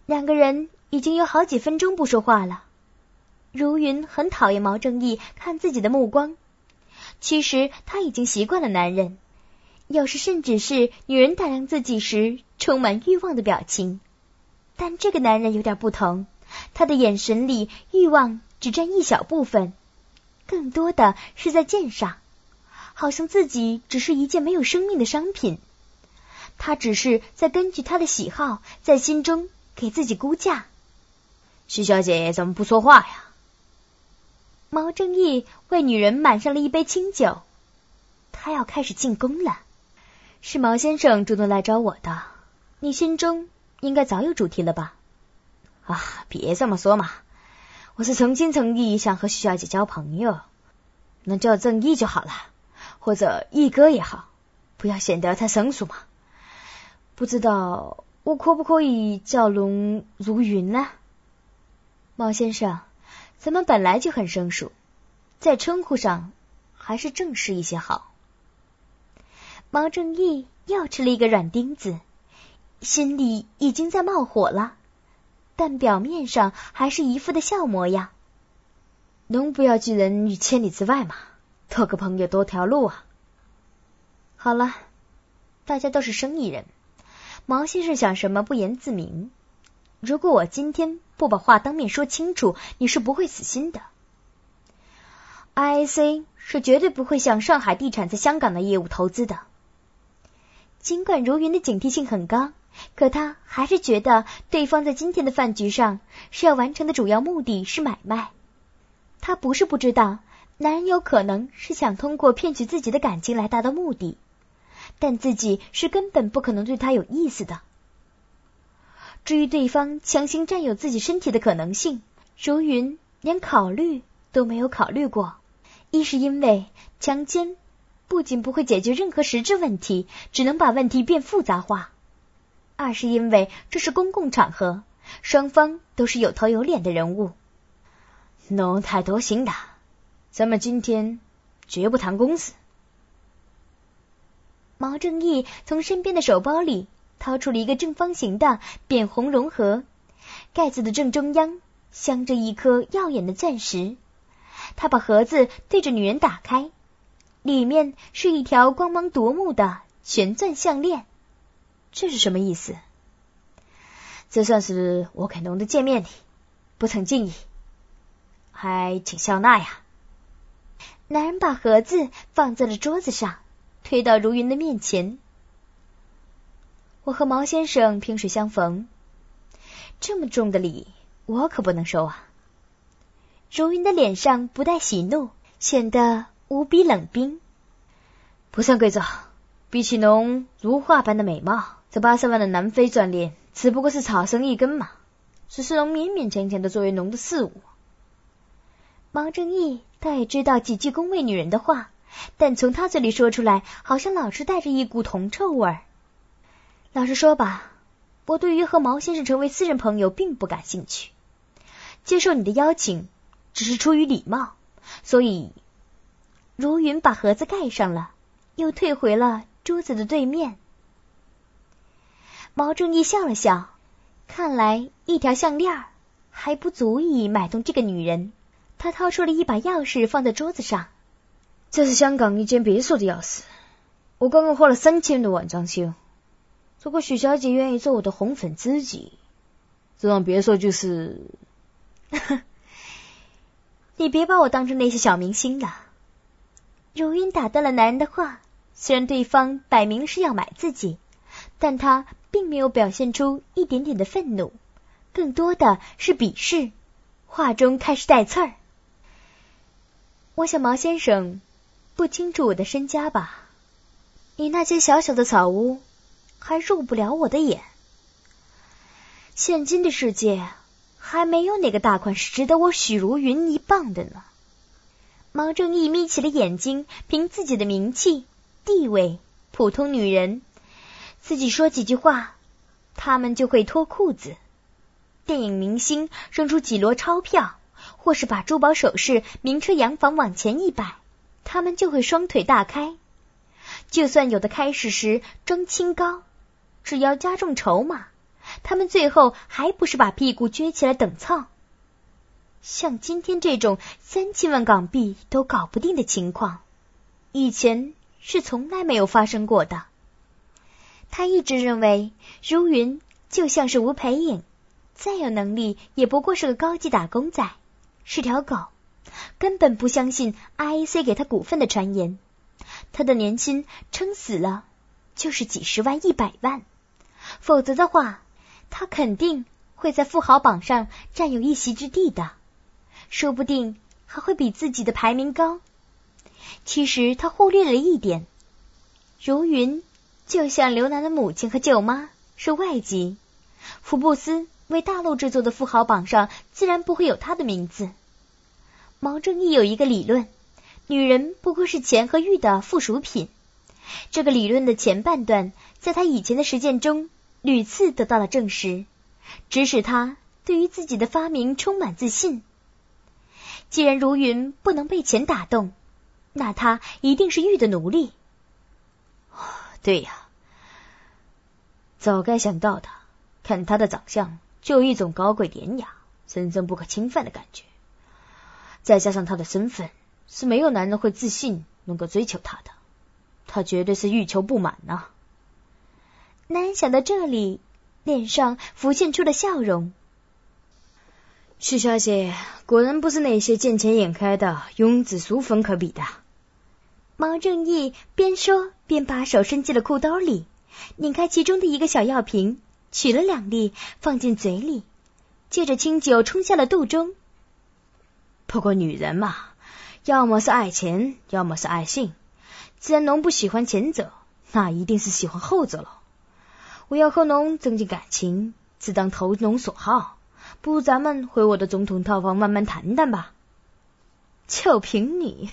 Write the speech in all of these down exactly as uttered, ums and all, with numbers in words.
两个人已经有好几分钟不说话了。如云很讨厌毛正义看自己的目光，其实他已经习惯了男人，有时甚至是女人打量自己时充满欲望的表情。但这个男人有点不同，他的眼神里欲望只占一小部分，更多的是在剑上，好像自己只是一件没有生命的商品。他只是在根据他的喜好在心中给自己估价。 徐小姐怎么不说话呀？ 毛正义为女人满上了一杯清酒，他要开始进攻了。是毛先生主动来找我的，你心中应该早有主题了吧？ 啊，别这么说嘛，我是诚心诚意想和徐小姐交朋友，能叫正义就好了，或者义哥也好，不要显得太生疏嘛。不知道我可不可以叫龙如云呢？ 毛先生，咱们本来就很生疏，在称呼上还是正式一些好。毛正义又吃了一个软钉子，心里已经在冒火了，但表面上还是一副的笑模样。 能不要拒人于千里之外嘛，多个朋友多条路啊。 好了，大家都是生意人，毛先生想什么不言自明。如果我今天不把话当面说清楚，你是不会死心的。I A C 是绝对不会向上海地产在香港的业务投资的。尽管如云的警惕性很高，可他还是觉得对方在今天的饭局上是要完成的主要目的是买卖。他不是不知道，男人有可能是想通过骗取自己的感情来达到目的，但自己是根本不可能对他有意思的。至于对方强行占有自己身体的可能性，如云连考虑都没有考虑过。一是因为强奸不仅不会解决任何实质问题，只能把问题变复杂化；二是因为这是公共场合，双方都是有头有脸的人物。 侬太多心了，咱们今天绝不谈公事。 毛正义从身边的手包里掏出了一个正方形的扁红绒盒，盖子的正中央镶着一颗耀眼的钻石。他把盒子对着女人打开，里面是一条光芒夺目的全钻项链。 这是什么意思？这算是我给侬的见面礼，不成敬意，还请笑纳呀。 男人把盒子放在了桌子上，推到如云的面前。我和毛先生萍水相逢，这么重的礼我可不能收啊。如云的脸上不带喜怒，显得无比冷冰。 不算贵重，比起侬如画般的美貌，这八十万的南非钻链只不过是草绳一根嘛，只是能勉勉强强的作为侬的事物。 毛正义倒也知道几句恭维女人的话，但从他嘴里说出来，好像老是带着一股铜臭味儿。老实说吧，我对于和毛先生成为私人朋友并不感兴趣。接受你的邀请只是出于礼貌，所以如云把盒子盖上了，又退回了桌子的对面。毛正义笑了笑，看来一条项链还不足以买动这个女人。他掏出了一把钥匙放在桌子上。 这是香港一间别墅的钥匙，我刚刚花了三千多万装修。如果许小姐愿意做我的红粉知己，这幢别墅就是你别把我当成那些小明星了。如云打断了男人的话，虽然对方摆明是要买自己，但他并没有表现出一点点的愤怒，更多的是鄙视，话中开始带刺儿。我想毛先生不清楚我的身家吧？你那间小小的草屋还入不了我的眼。现今的世界还没有哪个大款是值得我许如云一棒的呢。毛正义眯起了眼睛，凭自己的名气、地位，普通女人自己说几句话，他们就会脱裤子。电影明星扔出几摞钞票，或是把珠宝首饰、名车洋房往前一摆，他们就会双腿大开。就算有的开始时装清高，只要加重筹码， 他们最后还不是把屁股撅起来等操？像今天这种三千万港币都搞不定的情况，以前是从来没有发生过的。他一直认为如云就像是吴培颖，再有能力也不过是个高级打工仔，是条狗，根本不相信 I A C 给他股份的传言。他的年薪撑死了就是几十万一百万，否则的话他肯定会在富豪榜上占有一席之地的，说不定还会比自己的排名高。其实他忽略了一点，如云就像刘楠的母亲和舅妈是外籍，福布斯为大陆制作的富豪榜上自然不会有他的名字。毛正义有一个理论，女人不过是钱和欲的附属品。这个理论的前半段在他以前的实践中屡次得到了证实，指使他对于自己的发明充满自信。既然如云不能被钱打动，那他一定是欲的奴隶。 对呀，早该想到的，看他的长相就有一种高贵典雅、神圣不可侵犯的感觉，再加上他的身份，是没有男人会自信能够追求他的，他绝对是欲求不满啊。 南想到这里，脸上浮现出了笑容。 许小姐果然不是那些见钱眼开的庸脂俗粉可比的。 毛正义边说边把手伸进了裤兜里，拧开其中的一个小药瓶，取了两粒放进嘴里，接着清酒冲下了肚中。 不过女人嘛，要么是爱钱，要么是爱性，既然侬不喜欢前者，那一定是喜欢后者了。我要和侬增进感情，自当投侬所好，不如咱们回我的总统套房慢慢谈谈吧。 就凭你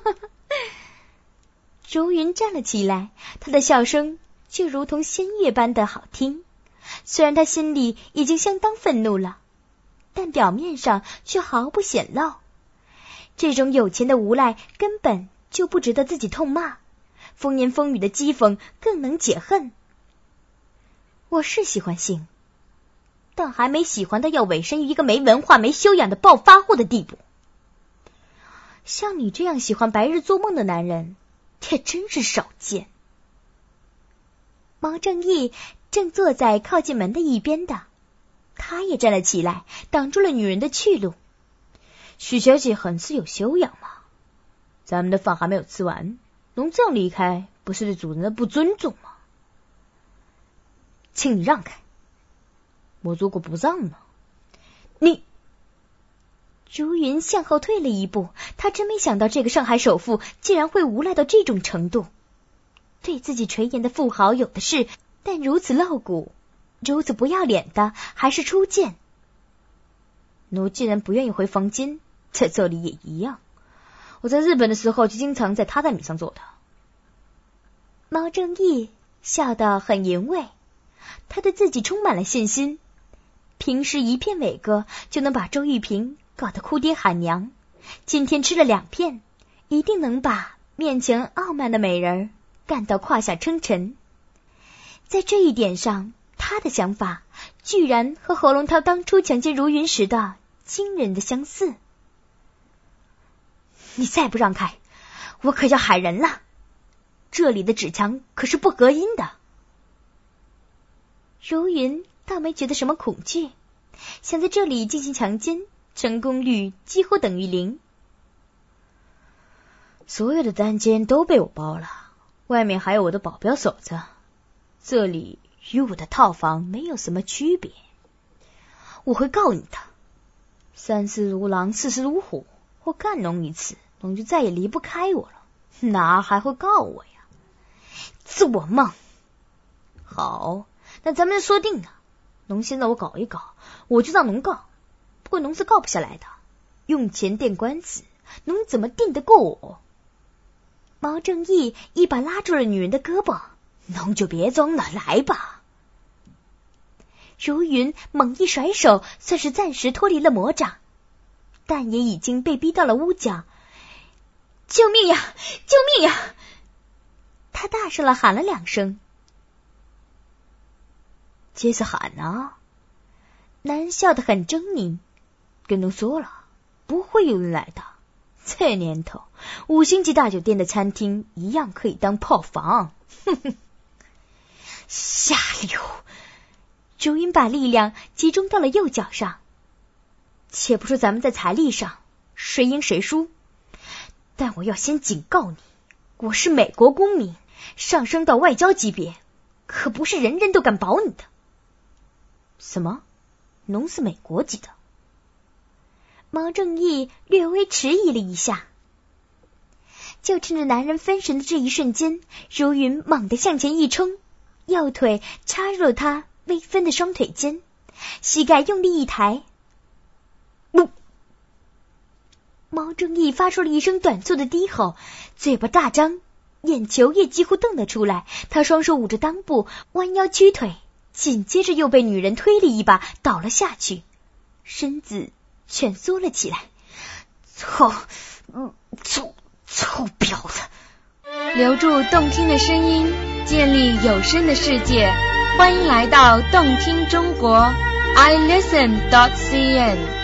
如云站了起来，他的笑声就如同仙乐般的好听。虽然他心里已经相当愤怒了，但表面上却毫不显露。这种有钱的无赖根本就不值得自己痛骂，风言风语的讥讽更能解恨。我是喜欢性，但还没喜欢到要委身于一个没文化没修养的暴发户的地步。像你这样喜欢白日做梦的男人也真是少见。毛正义正坐在靠近门的一边的，他也站了起来，挡住了女人的去路。 许小姐很是有修养嘛，咱们的饭还没有吃完，侬这样离开，不是对主人的不尊重吗？ 请你让开。 我如果不让呢？ 你……如云向后退了一步，他真没想到这个上海首富竟然会无赖到这种程度。对自己垂涎的富豪有的是，但如此露骨，如此不要脸的还是初见。 奴既然不愿意回房间，在这里也一样。我在日本的时候就经常在榻榻米上坐的。 毛正义笑得很淫味，他对自己充满了信心。平时一片伟哥就能把周玉萍搞得哭爹喊娘，今天吃了两片，一定能把面前傲慢的美人干到胯下称臣。在这一点上，他的想法居然和侯龙涛当初强奸如云时的惊人的相似。你再不让开，我可要喊人了，这里的纸墙可是不隔音的。如云倒没觉得什么恐惧，想在这里进行强奸，成功率几乎等于零。 所有的单间都被我包了，外面还有我的保镖守着，这里与我的套房没有什么区别。 我会告你的。 三思如狼，四思如虎，我干侬一次，侬就再也离不开我了，哪还会告我呀？ 做梦。 好，那咱们就说定了，侬先让我搞一搞，我就让侬告。不过侬是告不下来的，用钱垫官司，侬怎么定得过我？ 毛正义一把拉住了女人的胳膊， 侬就别装了，来吧。 如云猛一甩手，算是暂时脱离了魔掌，但也已经被逼到了屋角。救命呀！救命呀！他大声了喊了两声。 这是喊啊！ 男人笑得很狰狞， 跟侬说了，不会有人来的。这年头，五星级大酒店的餐厅一样可以当炮房。哼哼， 下流！如云把力量集中到了右脚上。且不说咱们在财力上谁赢谁输，但我要先警告你，我是美国公民，上升到外交级别，可不是人人都敢保你的。 什么？侬是美国籍的？ 毛正义略微迟疑了一下，就趁着男人分神的这一瞬间，如云猛地向前一冲，右腿插入了他微分的双腿间，膝盖用力一抬， 不！ 毛正义发出了一声短促的低吼，嘴巴大张，眼球也几乎瞪了出来。他双手捂着裆部，弯腰屈腿，紧接着又被女人推了一把倒了下去，身子蜷缩了起来。 臭，嗯，臭臭婊子！ 留住动听的声音，建立有声的世界，欢迎来到动听中国 i listen dot c n。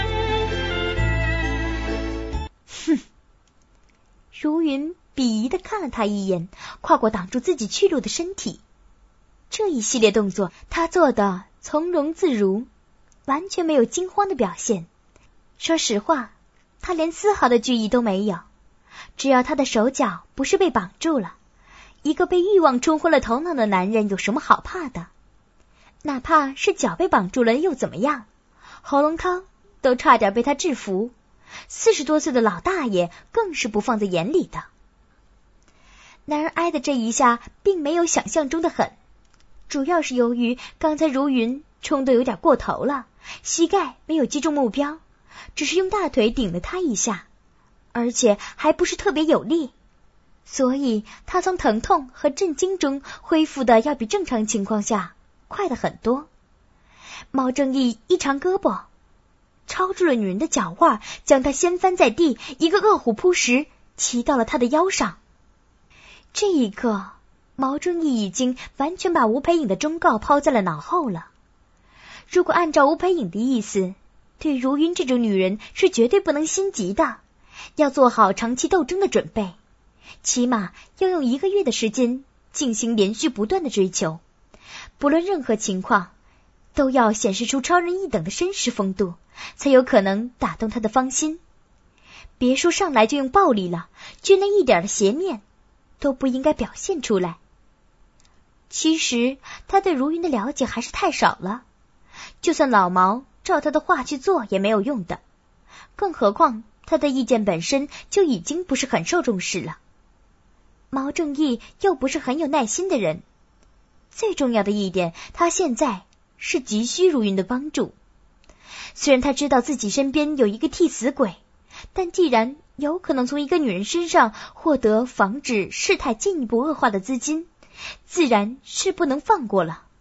哼，如云鄙夷地看了他一眼，跨过挡住自己去路的身体。这一系列动作他做得从容自如，完全没有惊慌的表现。说实话，他连丝毫的惧意都没有。只要他的手脚不是被绑住了，一个被欲望冲昏了头脑的男人有什么好怕的？哪怕是脚被绑住了又怎么样？喉咙汤都差点被他制服，四十多岁的老大爷更是不放在眼里的。男人挨的这一下并没有想象中的狠，主要是由于刚才如云冲得有点过头了，膝盖没有击中目标，只是用大腿顶了他一下，而且还不是特别有力，所以他从疼痛和震惊中恢复的要比正常情况下快得很多。毛正义一长胳膊抄住了女人的脚腕，将她掀翻在地，一个饿虎扑食，骑到了她的腰上。这一刻，毛正义已经完全把吴培颖的忠告抛在了脑后了。如果按照吴培颖的意思，对如云这种女人是绝对不能心急的，要做好长期斗争的准备，起码要用一个月的时间进行连续不断的追求，不论任何情况都要显示出超人一等的绅士风度，才有可能打动他的芳心。别说上来就用暴力了，就连一点的邪面都不应该表现出来。其实他对如云的了解还是太少了，就算老毛照他的话去做也没有用的，更何况他的意见本身就已经不是很受重视了。毛正义又不是很有耐心的人，最重要的一点，他现在是急需如云的帮助。虽然他知道自己身边有一个替死鬼，但既然有可能从一个女人身上获得防止事态进一步恶化的资金，自然是不能放过了。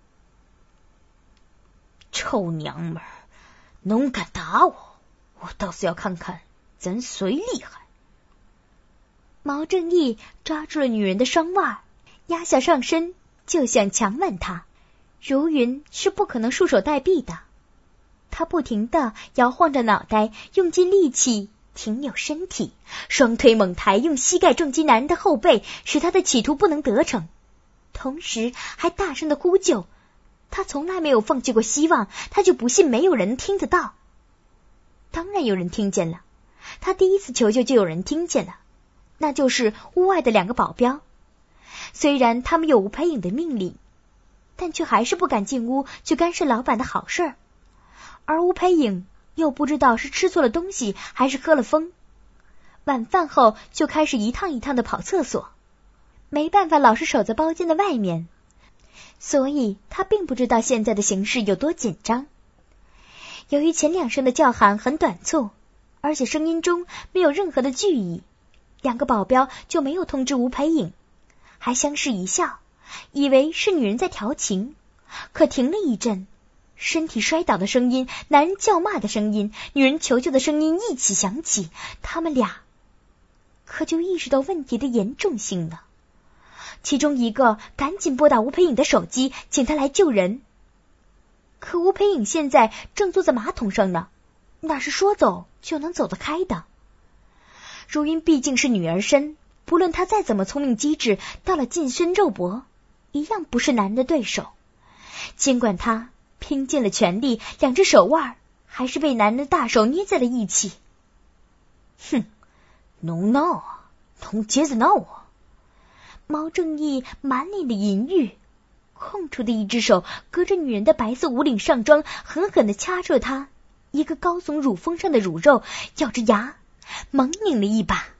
臭娘们儿，侬敢打我，我倒是要看看咱谁厉害。 毛正义抓住了女人的双腕，压下上身就想强吻她。如云是不可能束手待毙的，她不停地摇晃着脑袋，用尽力气挺扭身体，双腿猛抬，用膝盖撞击男人的后背，使他的企图不能得逞，同时还大声地呼救。他从来没有放弃过希望，他就不信没有人听得到。当然有人听见了，他第一次求救就有人听见了，那就是屋外的两个保镖。虽然他们有吴培颖的命令，但却还是不敢进屋去干涉老板的好事儿。而吴培颖又不知道是吃错了东西还是喝了风，晚饭后就开始一趟一趟的跑厕所，没办法老是守在包间的外面，所以他并不知道现在的形势有多紧张。由于前两声的叫喊很短促，而且声音中没有任何的惧意，两个保镖就没有通知吴培颖，还相视一笑，以为是女人在调情。可停了一阵，身体摔倒的声音，男人叫骂的声音，女人求救的声音一起响起，他们俩可就意识到问题的严重性了。 其中一个赶紧拨打吴培颖的手机，请他来救人。可吴培颖现在正坐在马桶上呢，哪是说走就能走得开的？如云毕竟是女儿身，不论她再怎么聪明机智，到了近身肉搏，一样不是男人的对手。尽管她拼尽了全力，两只手腕还是被男人的大手捏在了一起。 哼，侬闹啊，侬接着闹啊！ 毛正义满脸的淫欲，空出的一只手隔着女人的白色无领上装，狠狠地掐住她一个高耸乳峰上的乳肉，咬着牙猛拧了一把。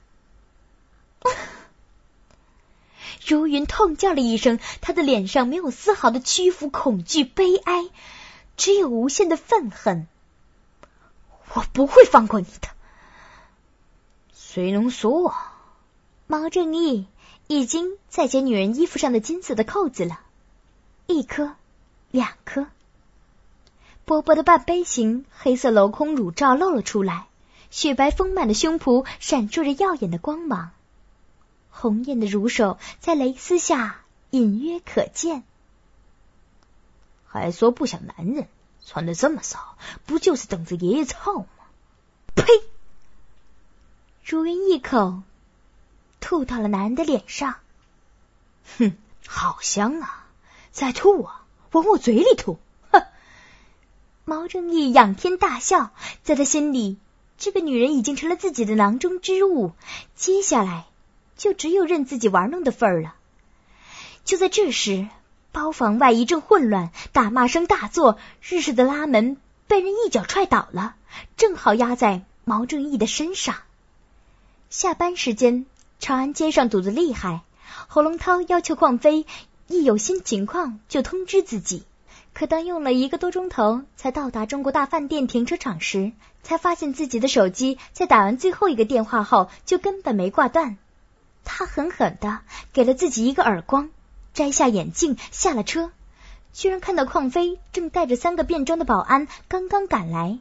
如云痛叫了一声，她的脸上没有丝毫的屈服、恐惧、悲哀，只有无限的愤恨。 我不会放过你的。谁能说啊？ 毛正义已经在解女人衣服上的金色的扣子了，一颗，两颗。薄薄的半杯形黑色镂空乳罩露了出来，雪白丰满的胸脯闪烁着耀眼的光芒，红艳的乳手在蕾丝下隐约可见。 还说不想男人，穿的这么少，不就是等着爷爷操吗？ 呸！如云一口吐到了男人的脸上。 哼，好香啊！再吐啊，往我嘴里吐！哼！ 毛正义仰天大笑，在他心里，这个女人已经成了自己的囊中之物，接下来就只有任自己玩弄的份儿了。就在这时，包房外一阵混乱，打骂声大作，日式的拉门被人一脚踹倒了，正好压在毛正义的身上。下班时间，长安街上堵得厉害，侯龙涛要求邝飞一有新情况就通知自己。可当用了一个多钟头才到达中国大饭店停车场时，才发现自己的手机在打完最后一个电话后就根本没挂断。他狠狠地给了自己一个耳光，摘下眼镜下了车，居然看到邝飞正带着三个便装的保安刚刚赶来。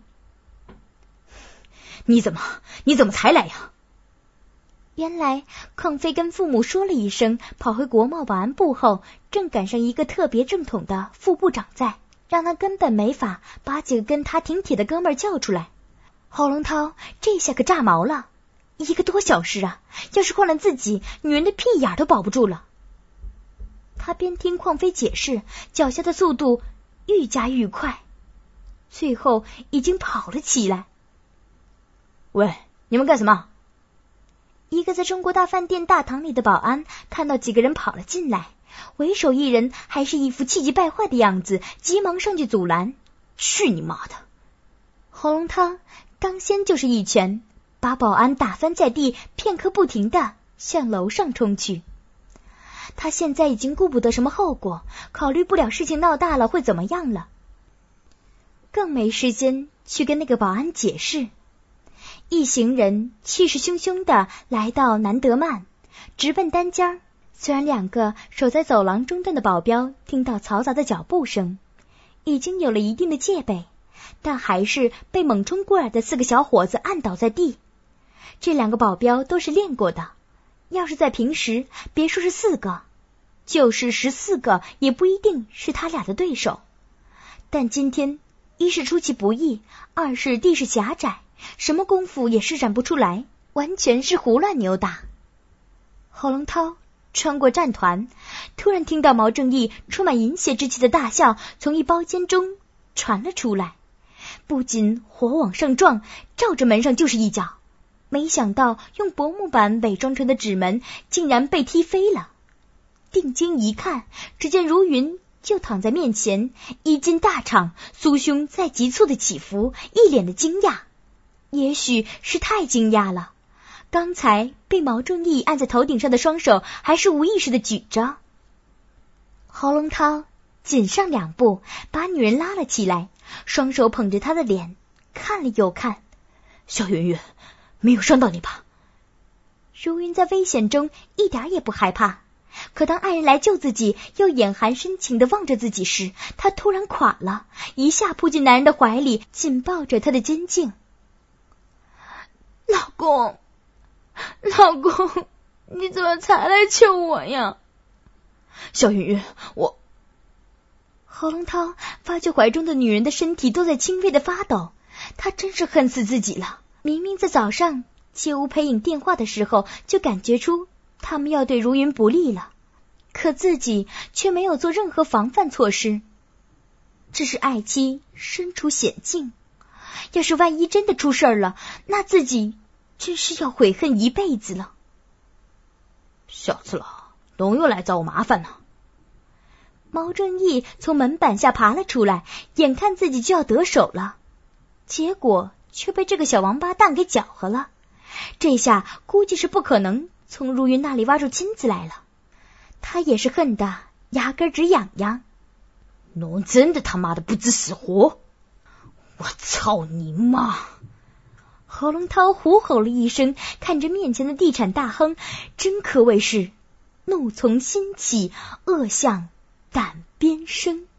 你怎么你怎么才来呀？ 原来邝飞跟父母说了一声，跑回国贸保安部后，正赶上一个特别正统的副部长在，让他根本没法把几个跟他挺铁的哥们儿叫出来。侯龙涛这下可炸毛了，一个多小时啊，要是换了自己，女人的屁眼都保不住了。他边听邝飞解释，脚下的速度愈加愈快，最后已经跑了起来。 喂，你们干什么？ 一个在中国大饭店大堂里的保安看到几个人跑了进来，为首一人还是一副气急败坏的样子，急忙上去阻拦。 去你妈的！ 侯龙涛当先就是一拳，把保安打翻在地，片刻不停地向楼上冲去。他现在已经顾不得什么后果，考虑不了事情闹大了会怎么样了，更没时间去跟那个保安解释。一行人气势汹汹地来到南德曼，直奔单间。虽然两个守在走廊中段的保镖听到嘈杂的脚步声，已经有了一定的戒备，但还是被猛冲过来的四个小伙子按倒在地。这两个保镖都是练过的，要是在平时，别说是四个，就是十四个也不一定是他俩的对手。但今天一是出其不意，二是地势狭窄，什么功夫也施展不出来，完全是胡乱扭打。侯龙涛穿过战团，突然听到毛正义充满淫邪之气的大笑从一包间中传了出来，不仅火往上撞，照着门上就是一脚，没想到用薄木板伪装成的纸门竟然被踢飞了。定睛一看，只见如云就躺在面前，衣襟大敞，酥胸在急促的起伏，一脸的惊讶。也许是太惊讶了，刚才被毛正义按在头顶上的双手还是无意识的举着。侯龙涛紧上两步，把女人拉了起来，双手捧着她的脸，看了又看。 小云云，没有伤到你吧？ 如云在危险中一点也不害怕，可当爱人来救自己，又眼含深情地望着自己时，她突然垮了，一下扑进男人的怀里，紧抱着他的肩颈。 老公，老公，你怎么才来救我呀？ 小云云，我…… 侯龙涛发觉怀中的女人的身体都在轻微的发抖，他真是恨死自己了。明明在早上接吴培颖电话的时候就感觉出他们要对如云不利了，可自己却没有做任何防范措施。这是爱妻身处险境，要是万一真的出事了，那自己真是要悔恨一辈子了。 小次郎，侬又来找我麻烦了。 毛正义从门板下爬了出来，眼看自己就要得手了，结果却被这个小王八蛋给搅和了。这下估计是不可能从如云那里挖出金子来了。他也是恨得牙根直痒痒。 侬真的他妈的不知死活！我操你妈！ 侯龙涛呼吼了一声，看着面前的地产大亨，真可谓是怒从心起，恶向胆边生。